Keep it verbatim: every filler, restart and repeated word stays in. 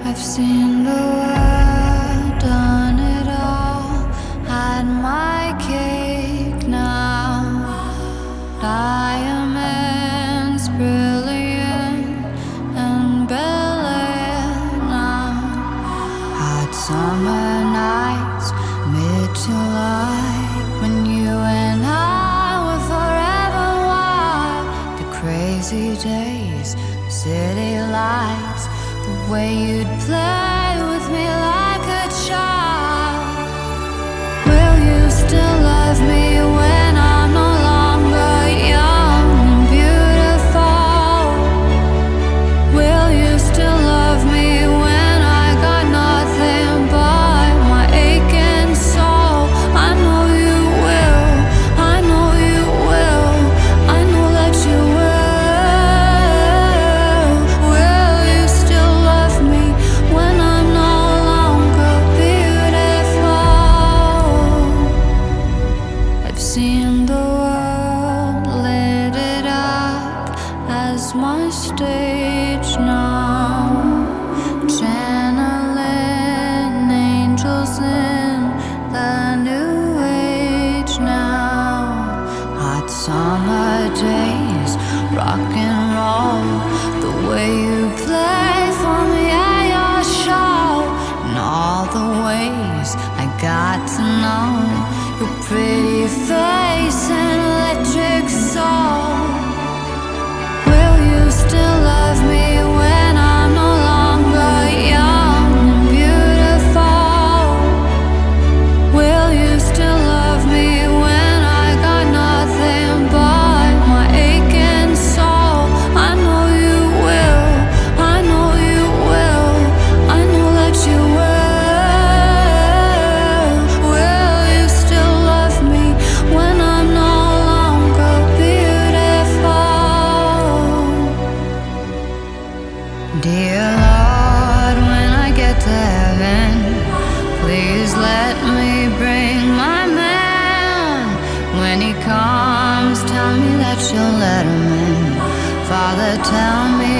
I've seen the world, done it all, had my cake now. Diamonds brilliant and Bel-Air now. Hot summer nights, mid-July, when you and I were forever wild. The crazy days, city lights, the way you'd play with me like a child. Will you still love me when I'm no longer young and beautiful? Will you still love me when I got nothing but my aching soul? I know you will, I know you will, I know that you will. Will you still love me when I'm no longer beautiful? I've seen the world, lit it up as my stage now. Channeling angels in the new age now. Hot summer days, rock and roll, the way you play for me at your show, and all the ways I got to know your pretty face and electric soul. Will you still love me when I'm no longer young and beautiful? Will you still love me when I got nothing but my aching soul? I know you will, I know you will, I know that you will. Will you still love me when I'm no longer beautiful? Dear Lord, when I get to heaven, please let me bring my man. When he comes, tell me that you'll let him in. Father, tell me